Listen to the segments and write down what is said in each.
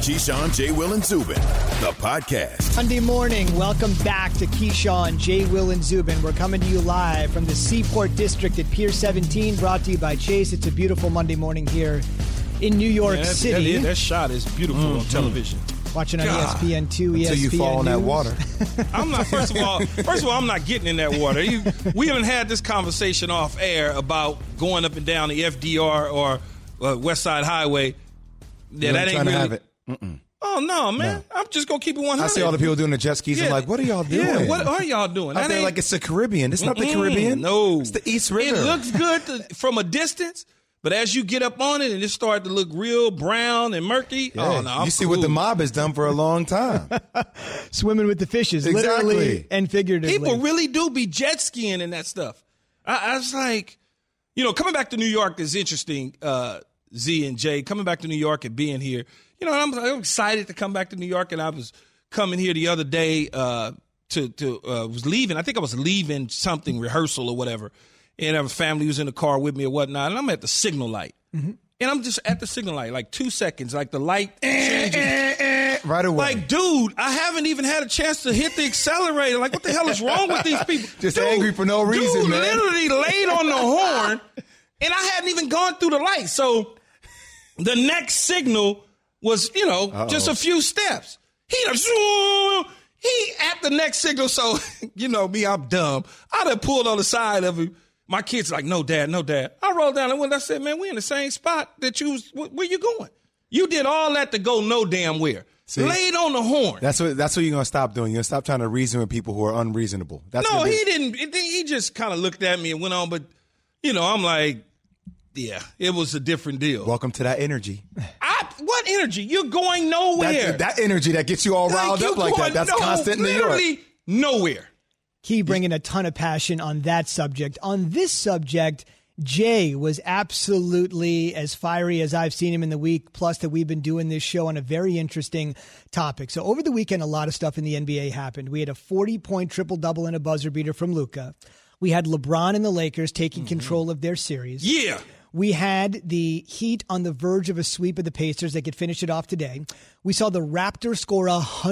Keyshawn, J. Will, and Zubin, the podcast. Monday morning, welcome back to Keyshawn, J. Will, and Zubin. We're coming to you live from the Seaport District at Pier 17, brought to you by Chase. It's a beautiful Monday morning here in New York City. That shot is beautiful on television. Watching on ESPN2, ESPN Until you fall in that News. water. I'm not. First of all, I'm not getting in that water. We haven't had this conversation off air about going up and down the FDR or West Side Highway. Yeah, that ain't trying really. to have it. Mm-mm. Oh no, man! No. I'm just gonna keep it 100. I see all the people doing the jet skis. I'm like, what are y'all doing? Yeah, what are y'all doing? Out there like it's the Caribbean. It's not the Caribbean. No, it's the East River. It looks good from a distance. But as you get up on it and it started to look real brown and murky, you see what the mob has done for a long time. Swimming with the fishes, literally and figuratively. People really do be jet skiing and that stuff. I was like, coming back to New York is interesting, Z and Jay. Coming back to New York and being here, I'm excited to come back to New York. And I was coming here the other day was leaving. I think I was leaving something, rehearsal or whatever. And I have a family who's in the car with me or whatnot, and I'm at the signal light. Mm-hmm. And I'm just at the signal light, like 2 seconds, like the light changes. Right away. Like, dude, I haven't even had a chance to hit the accelerator. Like, what the hell is wrong with these people? Just angry for no reason, dude man. Literally laid on the horn, and I hadn't even gone through the light. So the next signal was, just a few steps. He at the next signal, so, me, I'm dumb. I done pulled on the side of him. My kid's like, no, Dad, no, Dad. I rolled down the window. I said, man, we in the same spot that you was. Where you going? You did all that to go no damn where. See, laid on the horn. That's what you're going to stop doing. You're going to stop trying to reason with people who are unreasonable. No, he didn't. He just kind of looked at me and went on. But, I'm like, yeah, it was a different deal. Welcome to that energy. What energy? You're going nowhere. That energy that gets you all riled up like that. That's constant in New York. Literally nowhere. Key bringing a ton of passion on that subject. On this subject, Jay was absolutely as fiery as I've seen him in the week, plus that we've been doing this show on a very interesting topic. So over the weekend, a lot of stuff in the NBA happened. We had a 40-point triple-double and a buzzer beater from Luka. We had LeBron and the Lakers taking control of their series. Yeah. We had the Heat on the verge of a sweep of the Pacers. They could finish it off today. We saw the Raptors score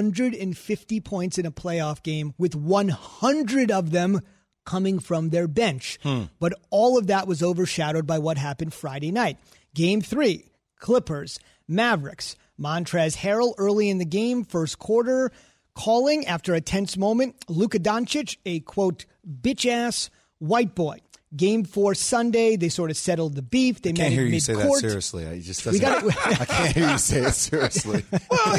150 points in a playoff game, with 100 of them coming from their bench. But all of that was overshadowed by what happened Friday night. Game 3, Clippers, Mavericks. Montrezl Harrell early in the game, first quarter, calling after a tense moment, Luka Doncic, a, quote, bitch-ass white boy. Game 4 Sunday, they sort of settled the beef. They met in mid-court. I can't hear you say that seriously. I can't hear you say it seriously. Well,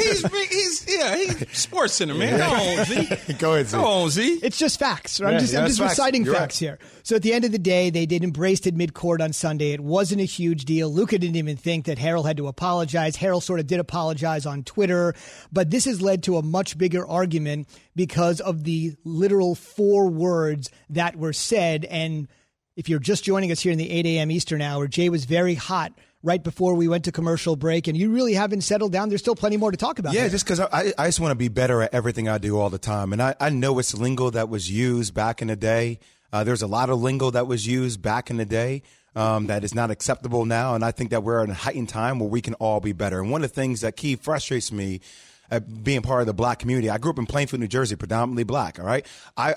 he's Sports Center, man. Go on, Z. Go ahead, Z. Go on, Z. It's just facts. Right? I'm just reciting facts here. So at the end of the day, they did embrace it mid-court on Sunday. It wasn't a huge deal. Luka didn't even think that Harrell had to apologize. Harrell sort of did apologize on Twitter. But this has led to a much bigger argument because of the literal 4 words that were said. And if you're just joining us here in the 8 a.m. Eastern hour, Jay was very hot right before we went to commercial break, and you really haven't settled down. There's still plenty more to talk about. Yeah, just because I just want to be better at everything I do all the time. And I know it's lingo that was used back in the day. There's a lot of lingo that was used back in the day that is not acceptable now. And I think that we're in a heightened time where we can all be better. And one of the things that frustrates me being part of the black community. I grew up in Plainfield, New Jersey, predominantly black. All right.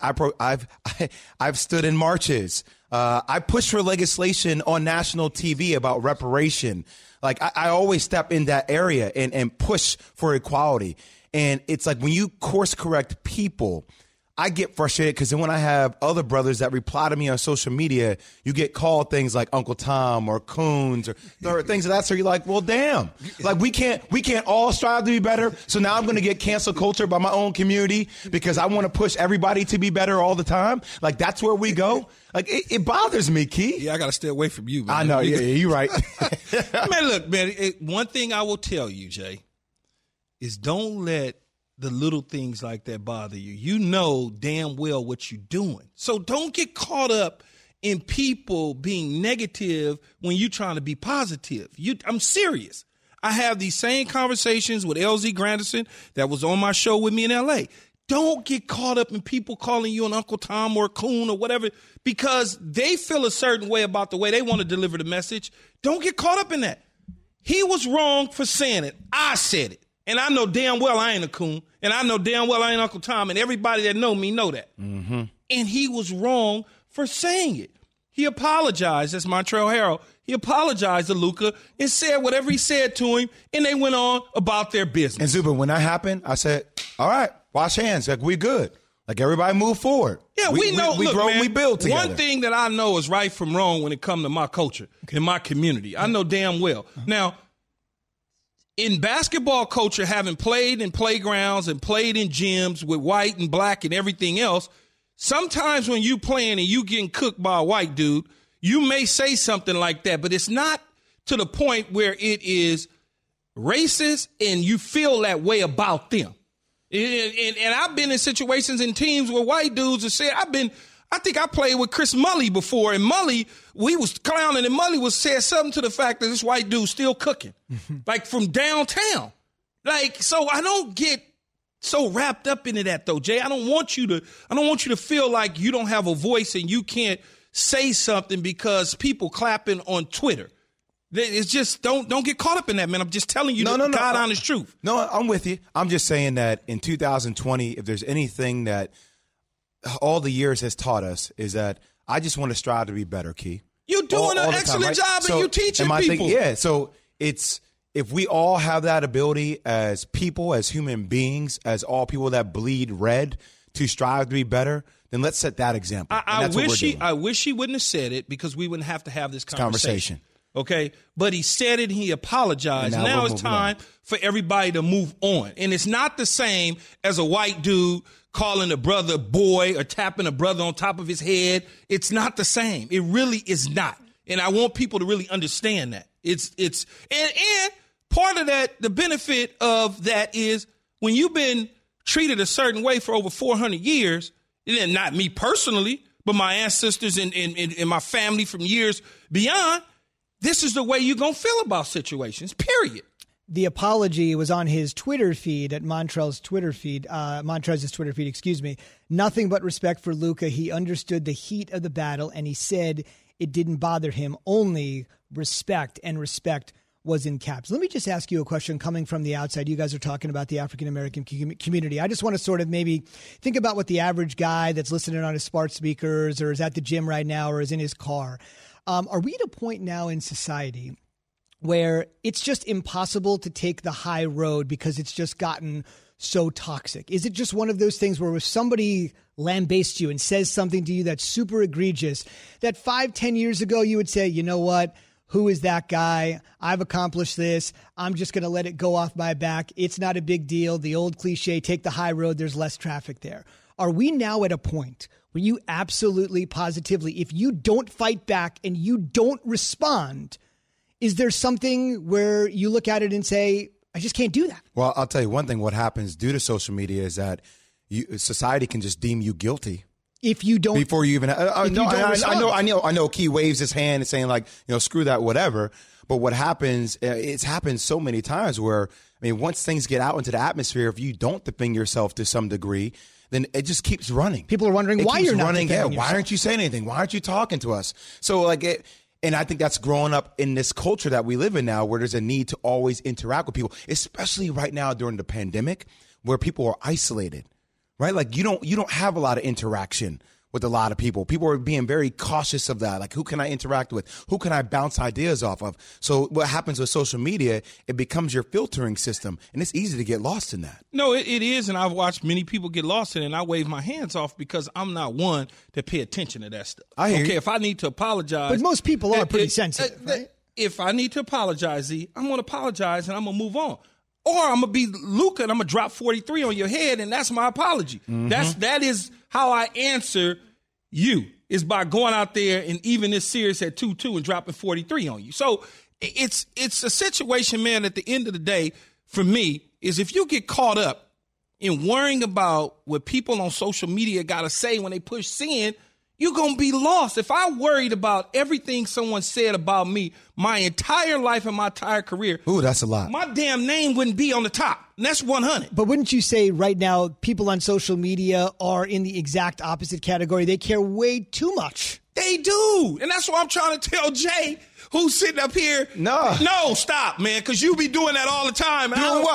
I've stood in marches. I pushed for legislation on national TV about reparation. Like I always step in that area and push for equality. And it's like when you course correct people, I get frustrated because then when I have other brothers that reply to me on social media, you get called things like Uncle Tom or Coons or things of that sort. You're like, well, damn, like we can't all strive to be better. So now I'm going to get cancel culture by my own community because I want to push everybody to be better all the time. Like that's where we go. Like it bothers me, Key. Yeah, I got to stay away from you, man. I know. Yeah, you're right. Man, look, man, one thing I will tell you, Jay, is don't let the little things like that bother you. You know damn well what you're doing. So don't get caught up in people being negative when you're trying to be positive. I'm serious. I have these same conversations with LZ Granderson that was on my show with me in L.A. Don't get caught up in people calling you an Uncle Tom or a coon or whatever because they feel a certain way about the way they want to deliver the message. Don't get caught up in that. He was wrong for saying it. I said it. And I know damn well I ain't a coon. And I know damn well I ain't Uncle Tom. And everybody that know me know that. Mm-hmm. And he was wrong for saying it. He apologized. That's Montrezl Harrell. He apologized to Luka and said whatever he said to him. And they went on about their business. And Zubin, when that happened, I said, all right, wash hands. Like, we good. Like, everybody move forward. Yeah, we know. We look, grow man, and we build together. One thing that I know is right from wrong when it comes to my culture, in my community. I know damn well. Now, in basketball culture, having played in playgrounds and played in gyms with white and black and everything else, sometimes when you playing and you getting cooked by a white dude, you may say something like that, but it's not to the point where it is racist and you feel that way about them. And I've been in situations in teams where white dudes have said, I think I played with Chris Mulley before, and Mulley, we was clowning, and Mulley was saying something to the fact that this white dude's still cooking, like from downtown. Like, so I don't get so wrapped up into that though, Jay. I don't want you to feel like you don't have a voice and you can't say something because people clapping on Twitter. It's just don't get caught up in that, man. I'm just telling you the God honest truth. No, I'm with you. I'm just saying that in 2020, if there's anything that all the years has taught us is that I just want to strive to be better, Key. You're doing an excellent job and you teaching people. So it's if we all have that ability as people, as human beings, as all people that bleed red to strive to be better, then let's set that example. I wish he wouldn't have said it because we wouldn't have to have this conversation. Okay, but he said it. He apologized. Now it's time for everybody to move on. And it's not the same as a white dude calling a brother boy or tapping a brother on top of his head. It's not the same. It really is not. And I want people to really understand that. And part of that, the benefit of that is when you've been treated a certain way for over 400 years, and not me personally, but my ancestors and my family from years beyond, this is the way you're going to feel about situations, period. The apology was on his Twitter feed, at Montrez's Twitter feed, excuse me. Nothing but respect for Luka. He understood the heat of the battle, and he said it didn't bother him. Only respect, and respect was in caps. Let me just ask you a question coming from the outside. You guys are talking about the African-American community. I just want to sort of maybe think about what the average guy that's listening on his smart speakers or is at the gym right now or is in his car. Are we at a point now in society where it's just impossible to take the high road because it's just gotten so toxic? Is it just one of those things where if somebody lambastes you and says something to you that's super egregious, that 5-10 years ago you would say, you know what? Who is that guy? I've accomplished this. I'm just going to let it go off my back. It's not a big deal. The old cliche, take the high road. There's less traffic there. Are we now at a point where you absolutely, positively, if you don't fight back and you don't respond, is there something where you look at it and say, I just can't do that? Well, I'll tell you one thing. What happens due to social media is that society can just deem you guilty. If you don't, before you even, I know. Key waves his hand and saying like, screw that, whatever. But what happens? It's happened so many times where, once things get out into the atmosphere, if you don't defend yourself to some degree, then it just keeps running. People are wondering why you're not running. Yeah, why aren't you saying anything? Why aren't you talking to us? So and I think that's growing up in this culture that we live in now, where there's a need to always interact with people, especially right now during the pandemic, where people are isolated. Right? Like you don't have a lot of interaction with a lot of people. People are being very cautious of that. Like, who can I interact with? Who can I bounce ideas off of? So what happens with social media, it becomes your filtering system, and it's easy to get lost in that. No, it is, and I've watched many people get lost in it, and I wave my hands off because I'm not one to pay attention to that stuff. Okay, if I need to apologize. But most people are pretty sensitive, right? If I need to apologize, I'm going to apologize, and I'm going to move on. Or I'm going to be Luka and I'm going to drop 43 on your head, and that's my apology. Mm-hmm. That is how I answer you, is by going out there and even this series at 2-2 and dropping 43 on you. So it's a situation, man, at the end of the day, for me, is if you get caught up in worrying about what people on social media got to say when they push sin, you're going to be lost. If I worried about everything someone said about me my entire life and my entire career, ooh, that's a lot. My damn name wouldn't be on the top. And that's 100. But wouldn't you say right now people on social media are in the exact opposite category? They care way too much. They do. And that's what I'm trying to tell who's sitting up here. No, stop, man, because you be doing that all the time. Doing what?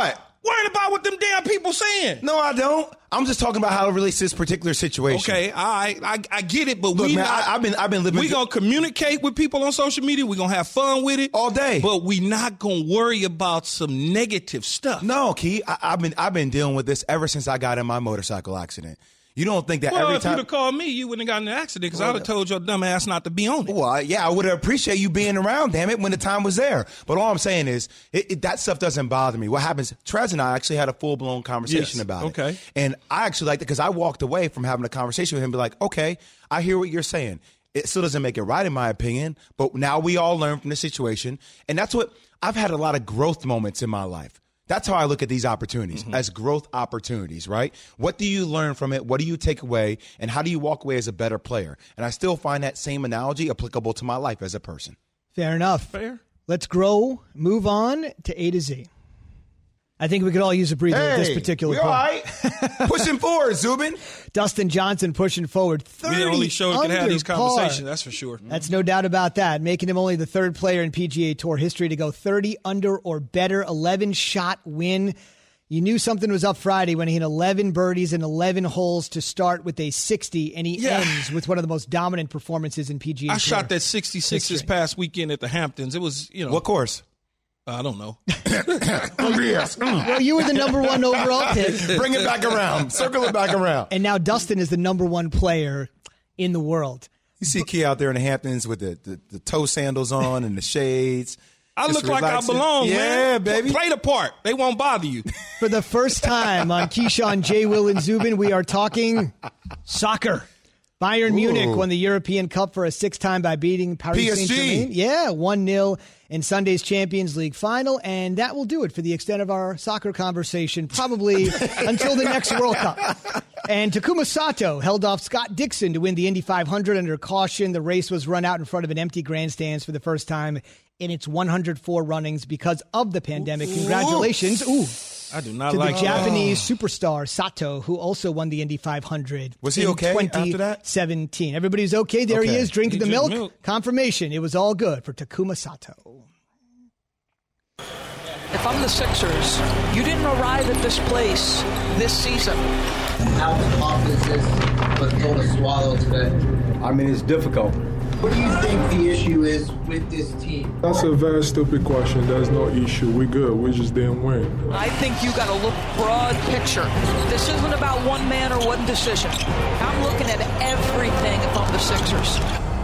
worried about what them damn people saying. No, I don't. I'm just talking about how it relates to this particular situation. Okay, all right, I get it, but Look, man, I've been living. We gonna communicate with people on social media. We gonna have fun with it all day, but we not gonna worry about some negative stuff. No, Key, I've been dealing with this ever since I got in my motorcycle accident. You don't think that every if time you'd have called me, you wouldn't have gotten in an accident because I would have told your dumb ass not to be on it. Well, yeah, I would appreciate you being around, damn it, when the time was there. But all I'm saying is that stuff doesn't bother me. What happens, Trez and I actually had a full-blown conversation about it. Okay. And I actually liked it because I walked away from having a conversation with him and be like, okay, I hear what you're saying. It still doesn't make it right in my opinion, but now we all learn from the situation. And that's what, I've had a lot of growth moments in my life. That's how I look at these opportunities, as growth opportunities, right? What do you learn from it? What do you take away? And how do you walk away as a better player? And I still find that same analogy applicable to my life as a person. Fair enough. Fair. Let's grow, move on to A to Z. I think we could all use a breather at this particular point. All right. Pushing forward, Zubin. Dustin Johnson pushing forward. 30 we the only show that can have these conversations, that's for sure. That's no doubt about that. Making him only the third player in PGA Tour history to go 30 under or better, 11-shot win. You knew something was up Friday when he hit 11 birdies and 11 holes to start with a 60, and he ends with one of the most dominant performances in PGA Tour. I shot that 66 this past weekend at the Hamptons. It was, What course? I don't know. Well, you were the number one overall pick. Bring it back around. Circle it back around. And now Dustin is the number one player in the world. You see Key out there in the Hamptons with the toe sandals on and the shades. I look like I belong, man. Yeah, baby. Play the part. They won't bother you. For the first time on Keyshawn, J. Will, and Zubin, we are talking soccer. Bayern Munich won the European Cup for a sixth time by beating Paris Saint-Germain. Yeah, 1-0 in Sunday's Champions League final. And that will do it for the extent of our soccer conversation, probably until the next World Cup. And Takuma Sato held off Scott Dixon to win the Indy 500 under caution. The race was run out in front of an empty grandstands for the first time in its 104 runnings because of the pandemic. Congratulations. I do not to like the Japanese superstar Sato, who also won the Indy 500. Was he okay after that? 2017. Everybody's okay. There he is, drinking the milk. Confirmation. It was all good for Takuma Sato. If I'm the Sixers, you didn't arrive at this place this season. How tough is this but pill to swallow today? I mean, it's difficult. What do you think the issue is with this team? That's a very stupid question. There's no issue. We're good. We just didn't win. I think you got to look broad picture. This isn't about one man or one decision. I'm looking at everything if I'm the Sixers.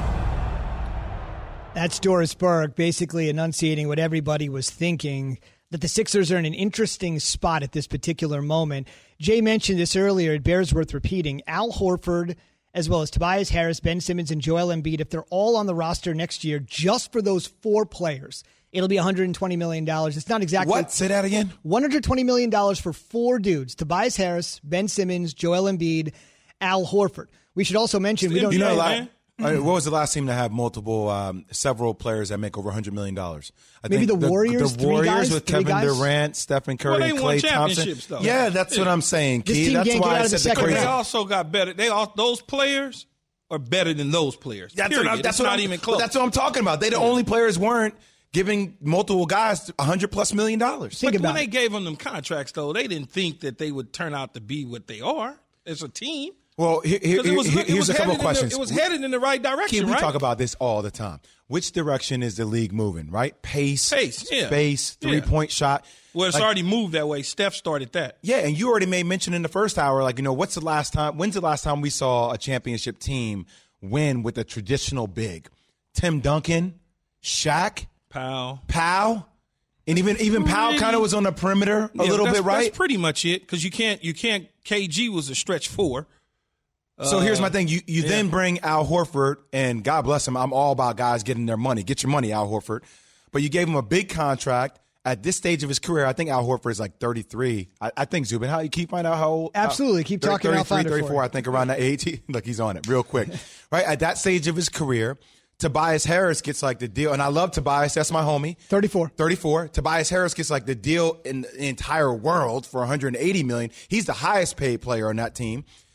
That's Doris Burke basically enunciating what everybody was thinking, that the Sixers are in an interesting spot at this particular moment. Jay mentioned this earlier. It bears worth repeating. Al Horford, as well as Tobias Harris, Ben Simmons, and Joel Embiid, if they're all on the roster next year, just for those four players, it'll be $120 million. It's not exactly... What? Say that again? $120 million for four dudes. Tobias Harris, Ben Simmons, Joel Embiid, Al Horford. We should also mention... we don't know. What was the last team to have several players that make over $100 million? Maybe the Warriors. The Warriors with Kevin Durant, Stephen Curry, and Klay Thompson. Though. Yeah, that's what I'm saying, Key. That's why I said the crazy. They also got better. Those players are better than those players. That's not even close. That's what I'm talking about. The only players weren't giving multiple guys $100+ million. But when they gave them contracts, though, they didn't think that they would turn out to be what they are as a team. Well, here's a couple of questions. It was headed in the right direction, we talk about this all the time. Which direction is the league moving, right? Pace, space, three-point shot. Well, it's already moved that way. Steph started that. Yeah, and you already made mention in the first hour, when's the last time we saw a championship team win with a traditional big? Tim Duncan, Shaq, Powell. And even Powell kind of was on the perimeter a little bit, right? That's pretty much it, because you can't. KG was a stretch four. So here's my thing. You then bring Al Horford, and God bless him. I'm all about guys getting their money. Get your money, Al Horford. But you gave him a big contract at this stage of his career. I think Al Horford is like 33. I think, Zubin, how you keep finding out how old? Absolutely. Keep talking. 33, 34, I think, around that age. Look, he's on it real quick. Right? At that stage of his career, Tobias Harris gets like the deal. And I love Tobias. That's my homie. 34. Tobias Harris gets like the deal in the entire world for $180 million. He's the highest paid player on that team.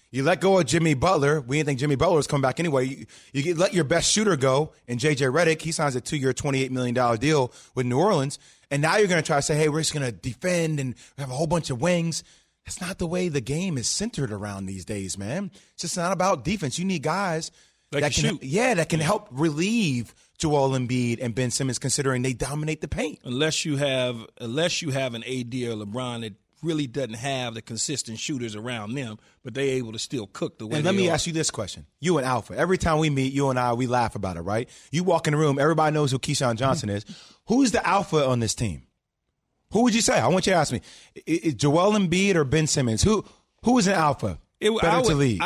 You let go of Jimmy Butler. We didn't think Jimmy Butler was coming back anyway. You let your best shooter go, and J.J. Redick, he signs a 2-year, $28 million deal with New Orleans. And now you're going to try to say, hey, we're just going to defend and have a whole bunch of wings. That's not the way the game is centered around these days, man. It's just not about defense. You need guys that can help relieve Joel Embiid and Ben Simmons, considering they dominate the paint. Unless you have an AD or LeBron that really doesn't have the consistent shooters around them, but they're able to still cook the way and they let me are. ask you this question. You and Alpha, every time we meet, you and I, we laugh about it, right? You walk in the room, everybody knows who Keyshawn Johnson is. Who's the alpha on this team? Who would you say? I want you to ask me. Is Joel Embiid or Ben Simmons? Who is an alpha to lead?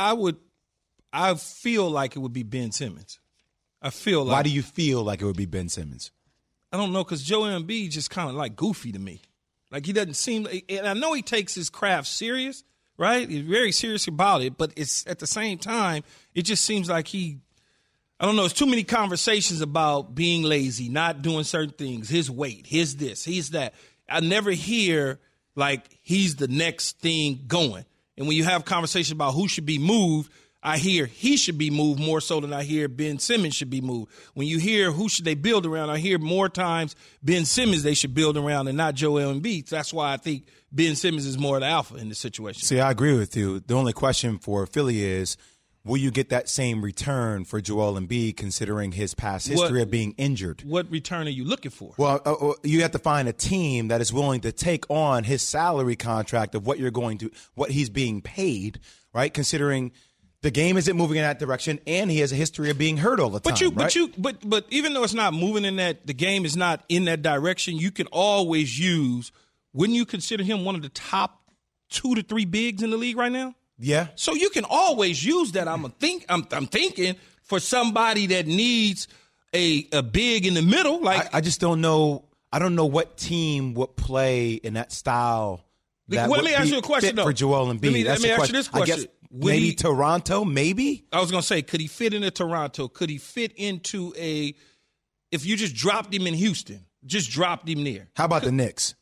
I feel like it would be Ben Simmons. Why do you feel like it would be Ben Simmons? I don't know, because Joel Embiid just kind of like goofy to me. Like, he doesn't seem – and I know he takes his craft serious, right? He's very serious about it, but it's at the same time, it just seems like I don't know, it's too many conversations about being lazy, not doing certain things, his weight, his this, his that. I never hear, like, he's the next thing going. And when you have conversations about who should be moved, I hear he should be moved more so than I hear Ben Simmons should be moved. When you hear who should they build around, I hear more times Ben Simmons they should build around and not Joel Embiid. That's why I think Ben Simmons is more the alpha in this situation. See, I agree with you. The only question for Philly is, will you get that same return for Joel Embiid considering his past history of being injured? What return are you looking for? Well, you have to find a team that is willing to take on his salary contract of what he's being paid, right? Considering the game isn't moving in that direction, and he has a history of being hurt all the time. But even though it's not moving in that, the game is not in that direction, you can always use. Wouldn't you consider him one of the top 2 to 3 bigs in the league right now? Yeah. So you can always use that. I'm thinking for somebody that needs a big in the middle. Like, I just don't know. I don't know what team would play in that style. Let me ask you a question though. For Joel Embiid. Let me ask you this question. I guess maybe Toronto, maybe? I was going to say, could he fit into Toronto? Could he fit into if you just dropped him in Houston, just dropped him there? How about the Knicks?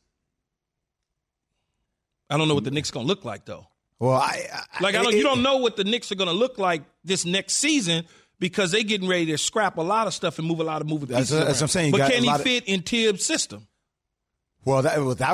I don't know what the Knicks going to look like, though. Well, you don't know what the Knicks are going to look like this next season because they're getting ready to scrap a lot of stuff and move a lot of moving pieces around. That's what I'm saying. But can he fit in Tibbs' system? Well,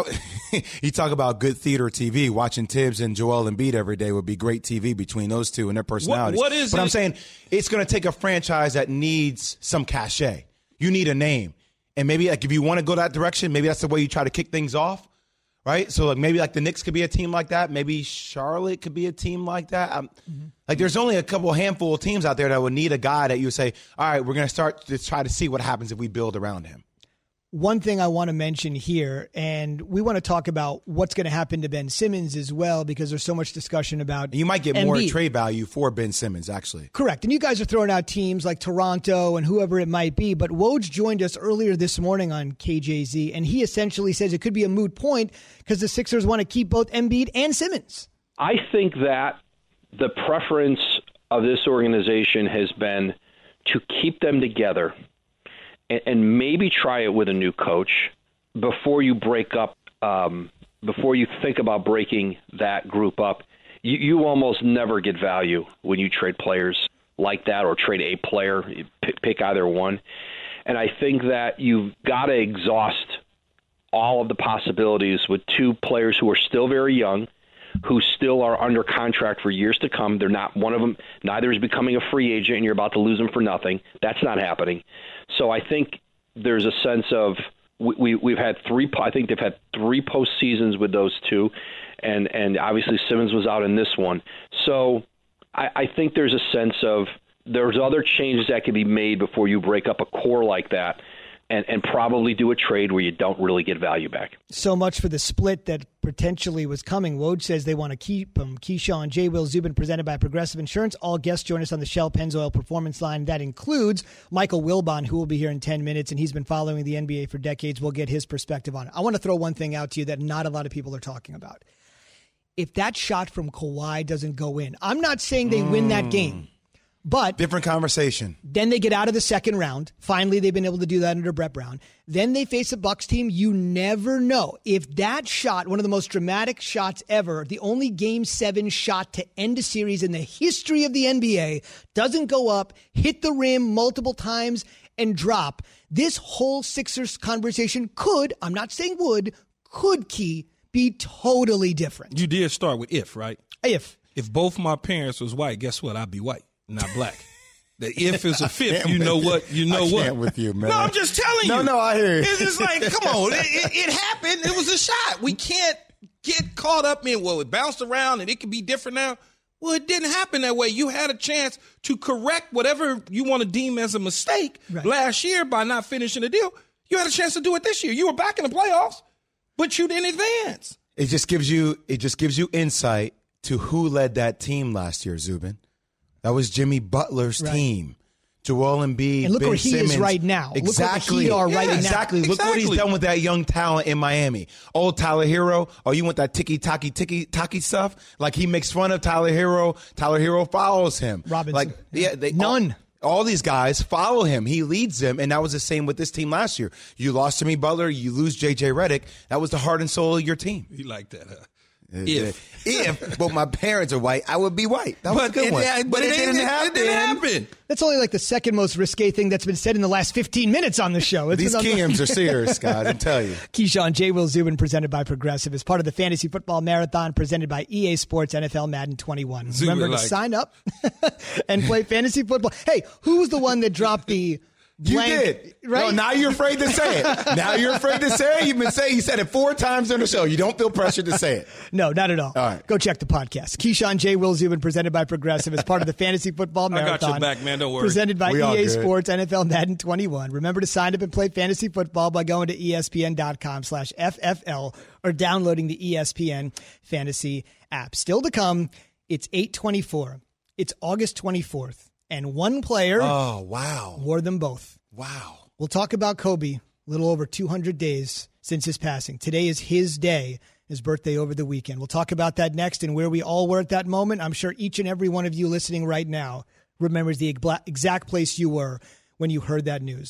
you talk about good theater TV. Watching Tibbs and Joel Embiid every day would be great TV between those two and their personalities. But I'm saying it's going to take a franchise that needs some cachet. You need a name. And maybe like if you want to go that direction, maybe that's the way you try to kick things off, right? So like maybe like the Knicks could be a team like that. Maybe Charlotte could be a team like that. Like there's only a handful of teams out there that would need a guy that you would say, all right, we're going to start to try to see what happens if we build around him. One thing I want to mention here, and we want to talk about what's going to happen to Ben Simmons as well, because there's so much discussion about you might get more trade value for Ben Simmons, actually. Correct. And you guys are throwing out teams like Toronto and whoever it might be, but Woj joined us earlier this morning on KJZ, and he essentially says it could be a moot point because the Sixers want to keep both Embiid and Simmons. I think that the preference of this organization has been to keep them together and maybe try it with a new coach before you break up, before you think about breaking that group up. You almost never get value when you trade players like that or trade a player, pick either one. And I think that you've got to exhaust all of the possibilities with two players who are still very young, who still are under contract for years to come. They're not one of them. Neither is becoming a free agent and you're about to lose them for nothing. That's not happening. So I think there's a sense of we've had I think they've had 3 postseasons with those two, and obviously Simmons was out in this one. So I think there's a sense of there's other changes that can be made before you break up a core like that. And probably do a trade where you don't really get value back. So much for the split that potentially was coming. Woj says they want to keep him. Keyshawn, J. Will Zubin, presented by Progressive Insurance. All guests join us on the Shell Pennzoil Performance Line. That includes Michael Wilbon, who will be here in 10 minutes, and he's been following the NBA for decades. We'll get his perspective on it. I want to throw one thing out to you that not a lot of people are talking about. If that shot from Kawhi doesn't go in, I'm not saying they win that game. But different conversation. Then they get out of the second round. Finally, they've been able to do that under Brett Brown. Then they face a Bucks team. You never know. If that shot, one of the most dramatic shots ever, the only Game 7 shot to end a series in the history of the NBA, doesn't go up, hit the rim multiple times, and drop, this whole Sixers conversation could, I'm not saying would, could, Key, be totally different. You did start with if, right? If both my parents was white, guess what? I'd be white, not black. The if is a fifth. You know what? You know what? With you, man. No, I'm just telling you. No, I hear you. It's just like, come on. It happened. It was a shot. We can't get caught up in, well, it bounced around and it could be different now. Well, it didn't happen that way. You had a chance to correct whatever you want to deem as a mistake last year by not finishing the deal. You had a chance to do it this year. You were back in the playoffs, but you didn't advance. It just gives you insight to who led that team last year, Zubin. That was Jimmy Butler's team. Joel Embiid, and look Ben where he Simmons. Is right now. Exactly. Look where the Heat are right now. Exactly. Look what he's done with that young talent in Miami. Oh, Tyler Hero. Oh, you want that ticky-tacky stuff? Like, he makes fun of Tyler Hero. Tyler Hero follows him. Robinson. None. All these guys follow him. He leads them, and that was the same with this team last year. You lost Jimmy Butler. You lose J.J. Redick. That was the heart and soul of your team. You like that, huh? If both my parents are white, I would be white. That was a good one. But it didn't happen. That's only like the second most risque thing that's been said in the last 15 minutes on the show. These Kims are serious, guys, I tell you. Keyshawn, J. Will Zubin, presented by Progressive, is part of the Fantasy Football Marathon presented by EA Sports NFL Madden 21. Remember to sign up and play fantasy football. Hey, who was the one that dropped the... You did. Right? No, now you're afraid to say it. You've been saying, you said it 4 times on the show. You don't feel pressured to say it. No, not at all. All right. Go check the podcast. Keyshawn, J. Will Zubin, presented by Progressive, as part of the Fantasy Football Marathon. I got your back, man. Don't worry. Presented by EA Sports NFL Madden 21. Remember to sign up and play fantasy football by going to ESPN.com/FFL or downloading the ESPN Fantasy app. Still to come, it's 8/24. It's August 24th. And one player wore them both. Wow. We'll talk about Kobe a little over 200 days since his passing. Today is his day, his birthday over the weekend. We'll talk about that next and where we all were at that moment. I'm sure each and every one of you listening right now remembers the exact place you were when you heard that news.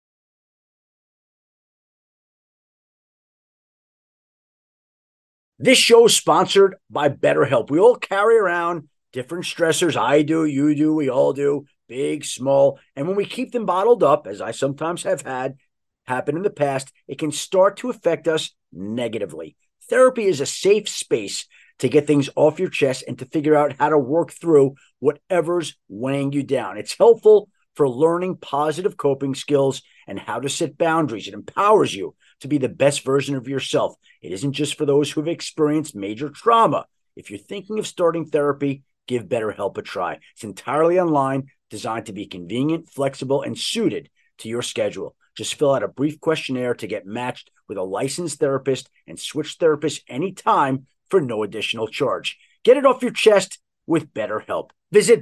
This show is sponsored by BetterHelp. We all carry around different stressors. I do, you do, we all do, big, small. And when we keep them bottled up, as I sometimes have had happen in the past, it can start to affect us negatively. Therapy is a safe space to get things off your chest and to figure out how to work through whatever's weighing you down. It's helpful for learning positive coping skills and how to set boundaries. It empowers you to be the best version of yourself. It isn't just for those who have experienced major trauma. If you're thinking of starting therapy, give BetterHelp a try. It's entirely online, designed to be convenient, flexible, and suited to your schedule. Just fill out a brief questionnaire to get matched with a licensed therapist and switch therapists anytime for no additional charge. Get it off your chest with BetterHelp. Visit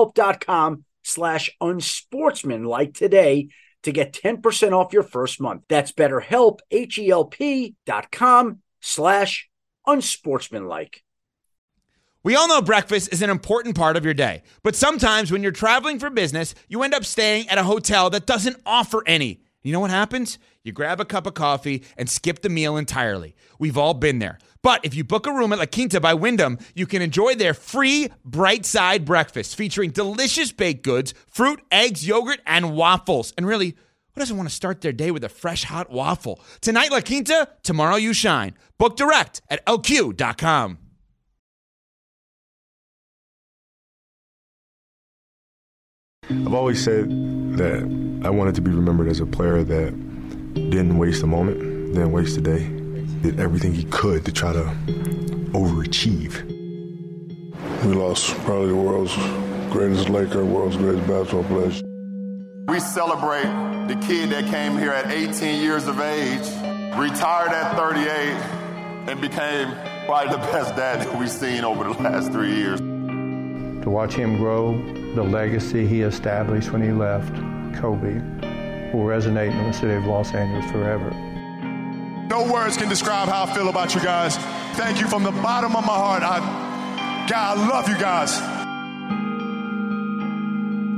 BetterHelp.com/unsportsmanlike today to get 10% off your first month. That's BetterHelp, HELP.com/unsportsmanlike. We all know breakfast is an important part of your day, but sometimes when you're traveling for business, you end up staying at a hotel that doesn't offer any. You know what happens? You grab a cup of coffee and skip the meal entirely. We've all been there. But if you book a room at La Quinta by Wyndham, you can enjoy their free Bright Side breakfast featuring delicious baked goods, fruit, eggs, yogurt, and waffles. And really, who doesn't want to start their day with a fresh, hot waffle? Tonight, La Quinta, tomorrow you shine. Book direct at LQ.com. I've always said that I wanted to be remembered as a player that didn't waste a moment, didn't waste a day, did everything he could to try to overachieve. We lost probably the world's greatest Laker, world's greatest basketball player. We celebrate the kid that came here at 18 years of age, retired at 38, and became probably the best dad that we've seen over the last 3 years. To watch him grow, the legacy he established when he left, Kobe, will resonate in the city of Los Angeles forever. No words can describe how I feel about you guys. Thank you from the bottom of my heart. I love you guys.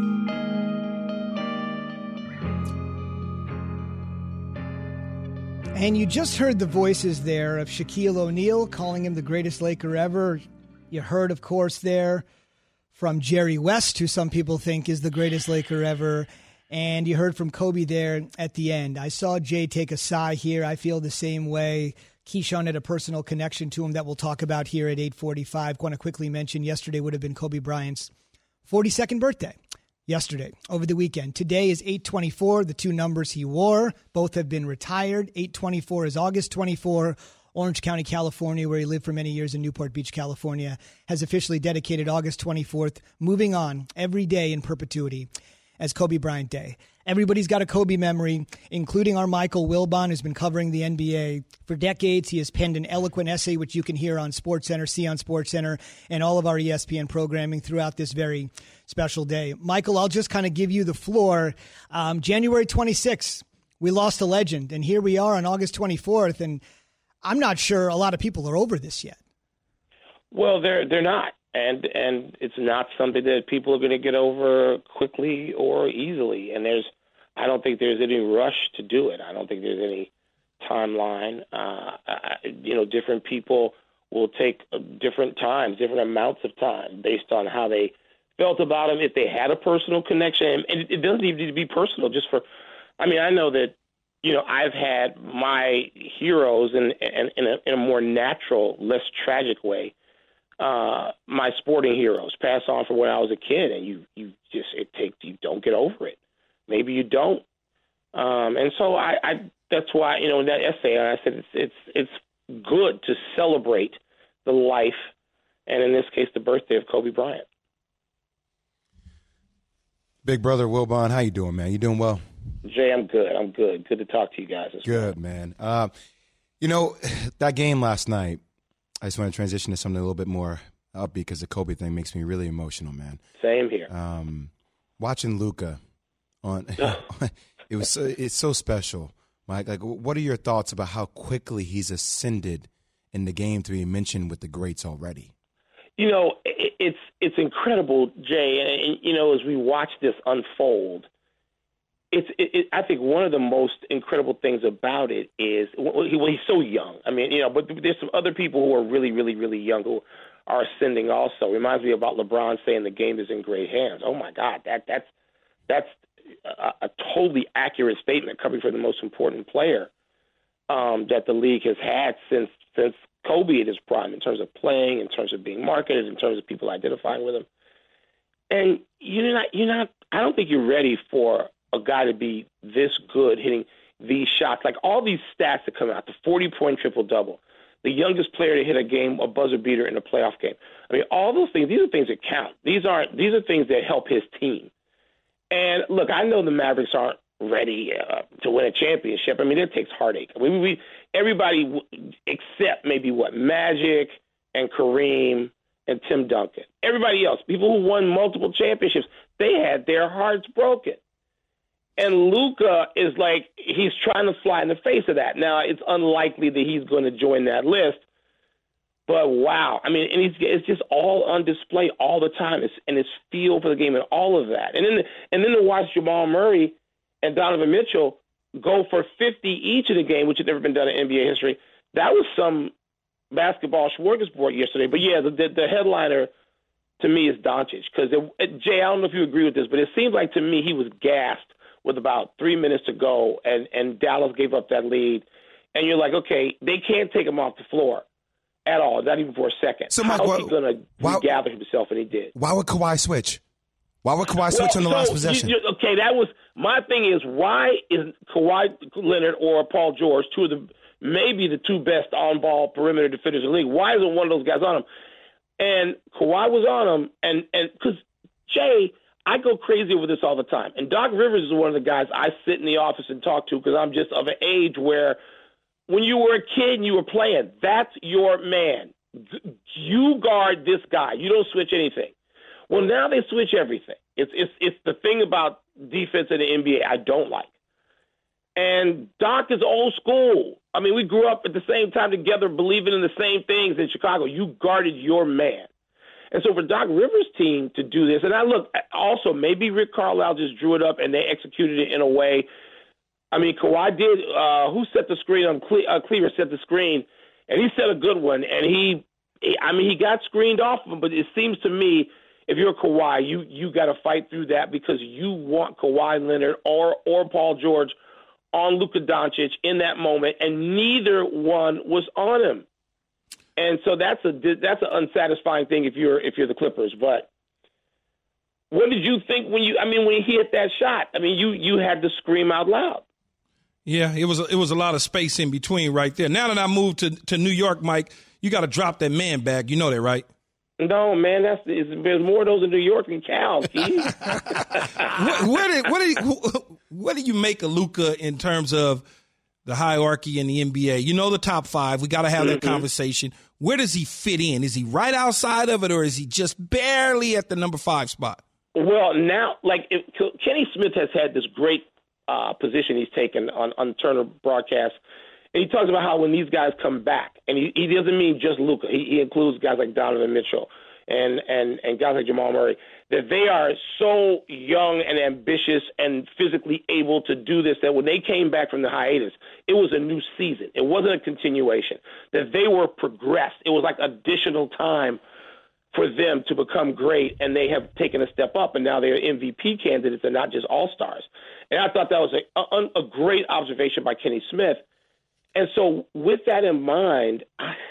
And you just heard the voices there of Shaquille O'Neal calling him the greatest Laker ever. You heard, of course, there from Jerry West, who some people think is the greatest Laker ever. And you heard from Kobe there at the end. I saw Jay take a sigh here. I feel the same way. Keyshawn had a personal connection to him that we'll talk about here at 8:45. Want to quickly mention yesterday would have been Kobe Bryant's 42nd birthday. Yesterday, over the weekend. Today is 8/24, the two numbers he wore. Both have been retired. 8/24 is August 24. Orange County, California, where he lived for many years in Newport Beach, California, has officially dedicated August 24th, moving on every day in perpetuity as Kobe Bryant Day. Everybody's got a Kobe memory, including our Michael Wilbon, who's been covering the NBA for decades. He has penned an eloquent essay, which you can hear on SportsCenter, see on SportsCenter, and all of our ESPN programming throughout this very special day. Michael, I'll just kind of give you the floor. January 26th, we lost a legend, and here we are on August 24th, and I'm not sure a lot of people are over this yet. Well, they're not. And it's not something that people are going to get over quickly or easily. And I don't think there's any rush to do it. I don't think there's any timeline. Different people will take different times, different amounts of time based on how they felt about him. If they had a personal connection, and it doesn't even need to be personal. I know that, I've had my heroes in a more natural, less tragic way. My sporting heroes pass on from when I was a kid, and you don't get over it. Maybe you don't. And so that's why, in that essay, I said it's good to celebrate the life, and in this case, the birthday of Kobe Bryant. Big brother Wilbon, how you doing, man? You doing well? Jay, I'm good. Good to talk to you guys. Good, man. That game last night, I just want to transition to something a little bit more upbeat because the Kobe thing makes me really emotional, man. Same here. Watching Luka it's so special, Mike. Like, what are your thoughts about how quickly he's ascended in the game to be mentioned with the greats already? It's incredible, Jay. And as we watch this unfold, I think one of the most incredible things about it is, he's so young. But there's some other people who are really, really, really young who are ascending also. It reminds me about LeBron saying the game is in great hands. Oh my God, that's a totally accurate statement coming from the most important player that the league has had since Kobe at his prime, in terms of playing, in terms of being marketed, in terms of people identifying with him. And I don't think you're ready for a guy to be this good hitting these shots. Like all these stats that come out, the 40-point triple-double, the youngest player to hit a buzzer beater in a playoff game. All those things, these are things that count. These are things that help his team. And look, I know the Mavericks aren't ready to win a championship. It takes heartache. Everybody except maybe Magic and Kareem and Tim Duncan. Everybody else, people who won multiple championships, they had their hearts broken. And Luka is he's trying to fly in the face of that. Now, it's unlikely that he's going to join that list. But, wow. It's just all on display all the time. And his feel for the game and all of that. And then to watch Jamal Murray and Donovan Mitchell go for 50 each in the game, which had never been done in NBA history, that was some basketball smorgasbord yesterday. But, yeah, the headliner to me is Doncic. Because, Jay, I don't know if you agree with this, but it seems like to me he was gassed with about 3 minutes to go, and Dallas gave up that lead. And you're like, okay, they can't take him off the floor at all, not even for a second. So, Mike, how is he going to gather himself? And he did. Why would Kawhi switch? Why would Kawhi switch on the last possession? That was my thing. Is why is Kawhi Leonard or Paul George, maybe the two best on-ball perimeter defenders in the league? Why isn't one of those guys on him? And Kawhi was on him, and because Jay, I go crazy over this all the time. And Doc Rivers is one of the guys I sit in the office and talk to because I'm just of an age where when you were a kid and you were playing, that's your man. You guard this guy. You don't switch anything. Well, now they switch everything. It's the thing about defense in the NBA I don't like. And Doc is old school. We grew up at the same time together believing in the same things in Chicago. You guarded your man. And so for Doc Rivers' team to do this, and also maybe Rick Carlisle just drew it up and they executed it in a way I mean, Kawhi did. Who set the screen? Cleaver set the screen, and he set a good one. And he got screened off of him. But it seems to me, if you're Kawhi, you got to fight through that because you want Kawhi Leonard or Paul George on Luka Doncic in that moment, and neither one was on him. And so that's an unsatisfying thing if you're the Clippers. But what did you think when he hit that shot? I mean, you had to scream out loud. Yeah, it was a lot of space in between right there. Now that I moved to New York, Mike, you got to drop that man bag. You know that, right? No, man, there's more of those in New York than Cal. What do you make of Luka in terms of the hierarchy in the NBA? You know the top 5. We got to have that conversation. Where does he fit in? Is he right outside of it, or is he just barely at the number 5 spot? Well, now, Kenny Smith has had this great position he's taken on Turner broadcast. And he talks about how when these guys come back, and he doesn't mean just Luka. He includes guys like Donovan Mitchell and guys like Jamal Murray, that they are so young and ambitious and physically able to do this that when they came back from the hiatus, it was a new season. It wasn't a continuation, that they were progressed. It was like additional time for them to become great, and they have taken a step up, and now they're MVP candidates and not just all-stars. And I thought that was a great observation by Kenny Smith. And so with that in mind,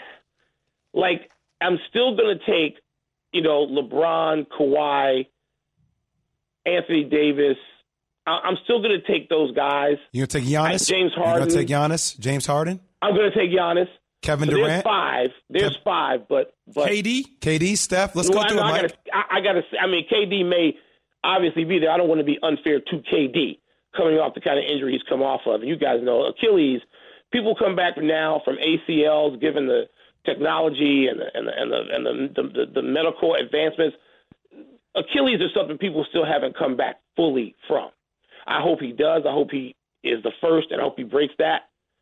I'm still going to take, LeBron, Kawhi, Anthony Davis. I'm still going to take those guys. You going to take Giannis? James Harden. You going to take Giannis? James Harden? I'm going to take Giannis. Kevin Durant? There's five, but KD, Steph. Let's go through it, Mike. I got to say, KD may obviously be there. I don't want to be unfair to KD coming off the kind of injury he's come off of. And you guys know Achilles. People come back now from ACLs, given the technology and the medical advancements. Achilles is something people still haven't come back fully from. I hope he does. I hope he is the first, and I hope he breaks that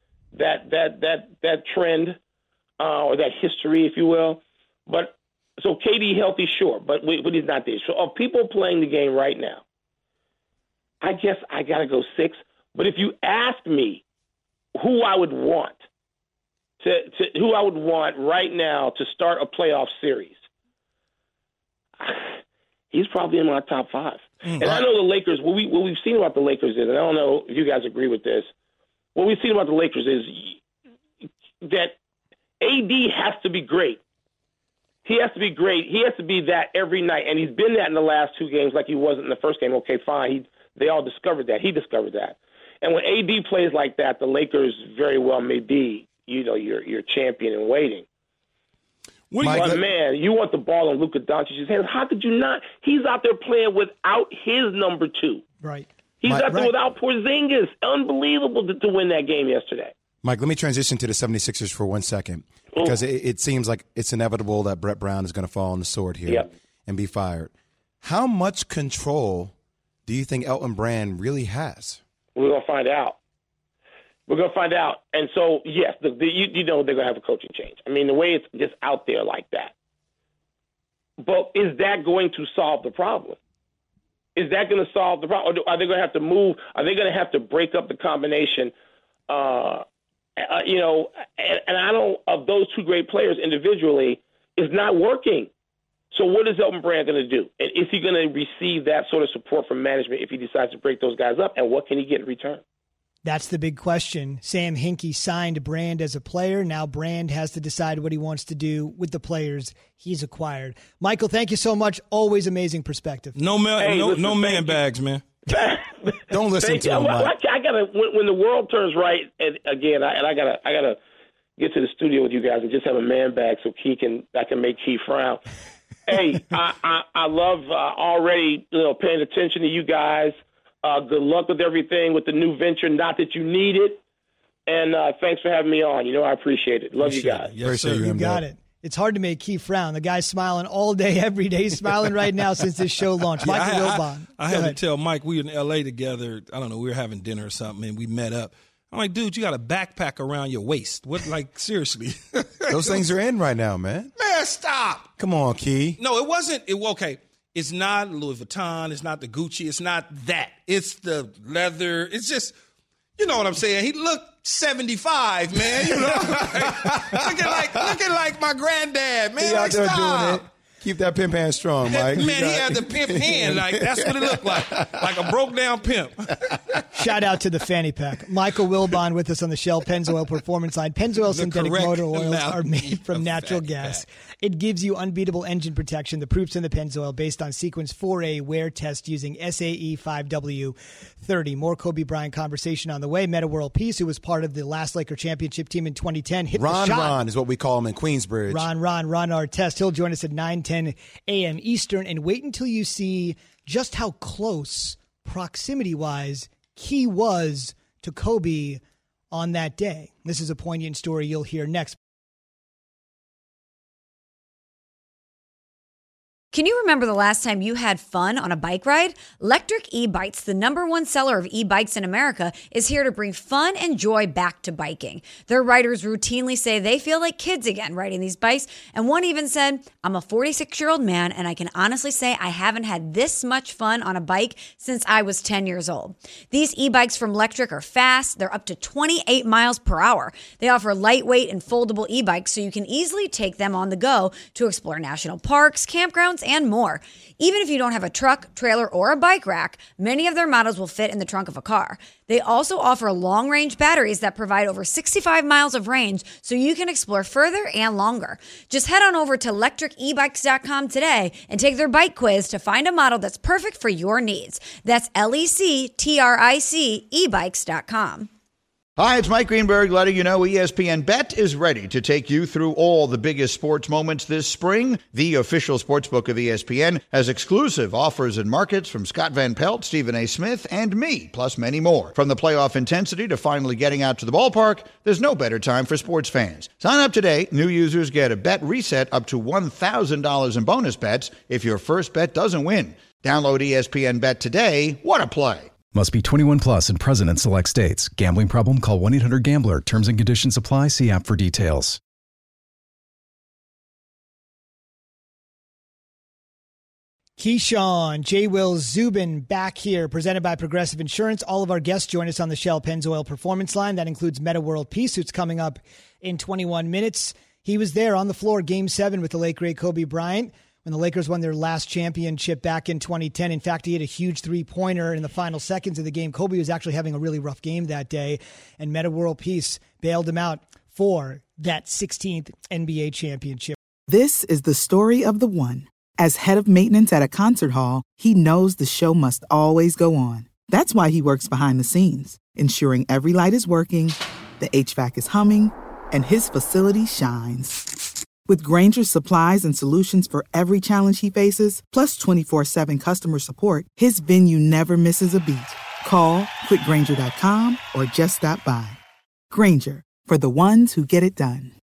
trend or that history, if you will. But so KD healthy, sure, but he's not there. So of people playing the game right now, I guess I got to go 6. But if you ask me who I would want right now to start a playoff series, he's probably in my top 5. And I know the Lakers. What we've seen about the Lakers is, and I don't know if you guys agree with this. What we've seen about the Lakers is that AD has to be great. He has to be great. He has to be that every night, and he's been that in the last 2 games, like he wasn't in the first game. Okay, fine. They all discovered that. He discovered that. And when AD plays like that, the Lakers very well may be, your champion in waiting. But, man, you want the ball in Luka Doncic's hands. How could you not? He's out there playing without his number 2. Right. He's out there without Porzingis. Unbelievable to win that game yesterday. Mike, let me transition to the 76ers for 1 second, because it seems like it's inevitable that Brett Brown is going to fall on the sword here and be fired. How much control do you think Elton Brand really has? We're going to find out. And so, yes, they're going to have a coaching change. I mean, the way it's just out there like that. But is that going to solve the problem? Is that going to solve the problem? Or are they going to have to move? Are they going to have to break up the combination? And I don't, of those 2 great players individually, is not working. So what is Elton Brand going to do? And is he going to receive that sort of support from management if he decides to break those guys up? And what can he get in return? That's the big question. Sam Hinkie signed Brand as a player. Now Brand has to decide what he wants to do with the players he's acquired. Michael, thank you so much. Always amazing perspective. No man bags, man. Don't listen to him, Mike. I gotta when the world turns right, and again, I gotta get to the studio with you guys and just have a man bag so I can make Key frown. Hey, I love already paying attention to you guys. Good luck with everything with the new venture. Not that you need it. And thanks for having me on. I appreciate it. Love you guys. Yes, sir. You got it. It's hard to make Key frown. The guy's smiling all day, every day. He's smiling right now since this show launched. Michael Wilbon. I had to tell Mike, we were in L.A. together. I don't know, we were having dinner or something, and we met up. I'm like, dude, you got a backpack around your waist. What, seriously? Those things are in right now, man. Man, stop. Come on, Key. No, it wasn't. Okay. It's not Louis Vuitton. It's not the Gucci. It's not that. It's the leather. It's just, You know what I'm saying? He looked 75, man. You know, looking like my granddad, man. He out there doing it. Keep that pimp hand strong, Mike. Man, he had the pimp hand. Like, that's what it looked like a broke down pimp. Shout out to the fanny pack. Michael Wilbon with us on the Shell Pennzoil Performance Line. Pennzoil synthetic motor oils are made from natural gas. It gives you unbeatable engine protection. The proof's in the Pennzoil based on Sequence 4A wear test using SAE 5W30. More Kobe Bryant conversation on the way. Metta World Peace, who was part of the last Laker championship team in 2010, hit the shot. Ron is what we call him in Queensbridge. Ron Artest. He'll join us at 9:10 a.m. Eastern. And wait until you see just how close, proximity-wise, he was to Kobe on that day. This is a poignant story you'll hear next. Can you remember the last time you had fun on a bike ride? Lectric E-Bikes, the #1 seller of e-bikes in America, is here to bring fun and joy back to biking. Their riders routinely say they feel like kids again riding these bikes, and one even said, "I'm a 46-year-old man, and I can honestly say I haven't had this much fun on a bike since I was 10 years old." These e-bikes from Lectric are fast. They're up to 28 miles per hour. They offer lightweight and foldable e-bikes, so you can easily take them on the go to explore national parks, campgrounds, and more. Even if you don't have a truck, trailer, or a bike rack, many of their models will fit in the trunk of a car. They also offer long-range batteries that provide over 65 miles of range, so you can explore further and longer. Just head on over to lectricebikes.com today and take their bike quiz to find a model that's perfect for your needs. That's LECTRIC ebikes.com. Hi, it's Mike Greenberg letting you know ESPN Bet is ready to take you through all the biggest sports moments this spring. The official sportsbook of ESPN has exclusive offers and markets from Scott Van Pelt, Stephen A. Smith, and me, plus many more. From the playoff intensity to finally getting out to the ballpark, there's no better time for sports fans. Sign up today. New users get a bet reset up to $1,000 in bonus bets if your first bet doesn't win. Download ESPN Bet today. What a play. Must be 21 plus and present in select states. Gambling problem? Call 1-800-GAMBLER. Terms and conditions apply. See app for details. Keyshawn, J. Will Zubin back here, presented by Progressive Insurance. All of our guests join us on the Shell Pennzoil Performance Line. That includes Metta World Peace, who's coming up in 21 minutes. He was there on the floor, Game 7 with the late, great Kobe Bryant, when the Lakers won their last championship back in 2010. In fact, he hit a huge three-pointer in the final seconds of the game. Kobe was actually having a really rough game that day, and Metta World Peace bailed him out for that 16th NBA championship. This is the story of the one. As head of maintenance at a concert hall, he knows the show must always go on. That's why he works behind the scenes, ensuring every light is working, the HVAC is humming, and his facility shines. With Grainger's supplies and solutions for every challenge he faces, plus 24/7 customer support, his venue never misses a beat. Call quickgrainger.com or just stop by. Grainger, for the ones who get it done.